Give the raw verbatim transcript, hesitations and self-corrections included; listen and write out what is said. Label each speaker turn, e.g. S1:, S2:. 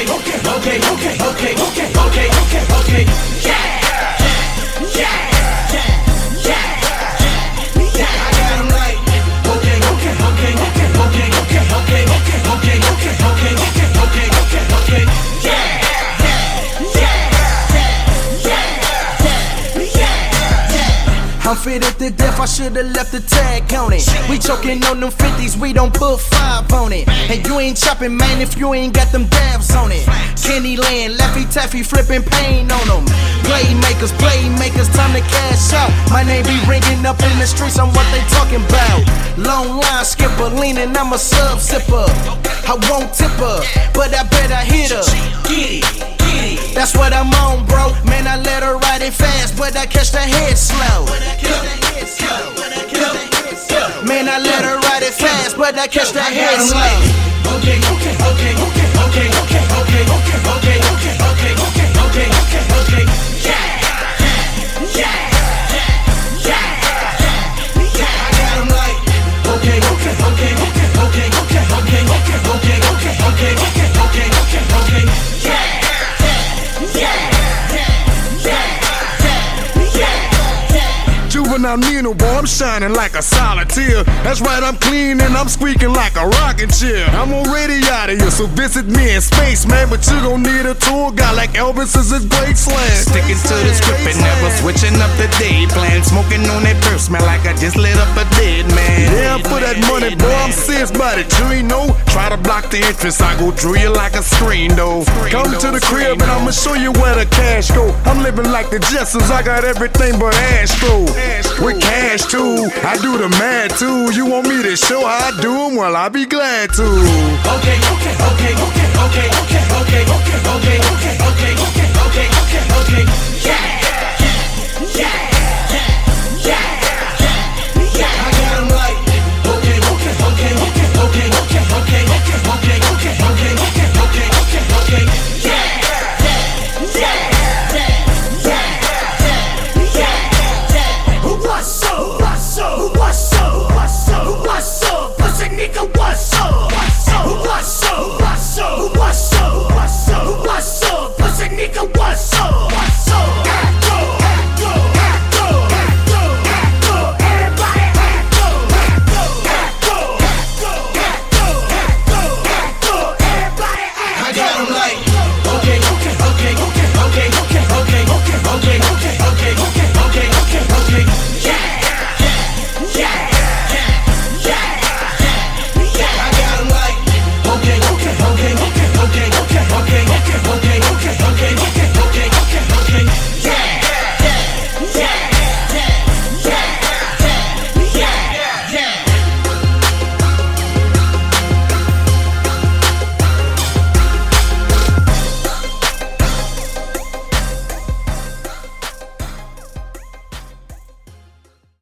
S1: okay, okay, okay, okay, okay, okay, okay, okay, yeah, yeah, yeah, yeah, yeah. I got 'em like, okay, okay, okay, okay, okay, okay, okay, okay, okay, okay, okay, okay, okay, okay, okay, yeah. I'm fitted to death, I should've left the tag on it. We choking on them fifties, we don't put five on it. And you ain't chopping, man, if you ain't got them dabs on it. Candyland, Laffy Taffy, flipping pain on them. Playmakers, playmakers, time to cash out. My name be ringing up in the streets, I'm what they talking about. Long line skipper, leaning, I'm a sub sipper. I won't tip her, but I bet I hit her. Get it. That's what I'm on, bro. Man, I let her ride it fast, but I catch the head slow. Man, I let her ride it fast, but I catch the head slow. Okay, okay, okay, okay, okay, okay, okay, okay, okay, okay, okay, okay, okay, okay, okay, yeah, yeah, yeah, yeah. I got 'em like, okay, okay, okay, okay, okay, okay, okay, okay, okay, okay, okay, okay, okay, okay, okay, yeah.
S2: Juvenile Nino, boy, I'm shining like a solitaire. That's right, I'm clean and I'm squeaking like a rocking chair. I'm already out of here, so visit me in space, man. But you gon' need a tour guy like Elvis is his great slang.
S3: Sticking to the script and never switching up the day plan. Smoking on that first, man, like I just lit up a dead man.
S2: Yeah, for that money, boy, I'm serious about it. You ain't know. Try to block the entrance, I go through you like a screen door. Come to the crib and I'ma show you where the cash go. I'm living like the Jetsons, I got everything but Astro. With cash too, I do the mad too. You want me to show how I do 'em? Well, I'll be glad to.
S1: Okay, okay, okay, okay, okay.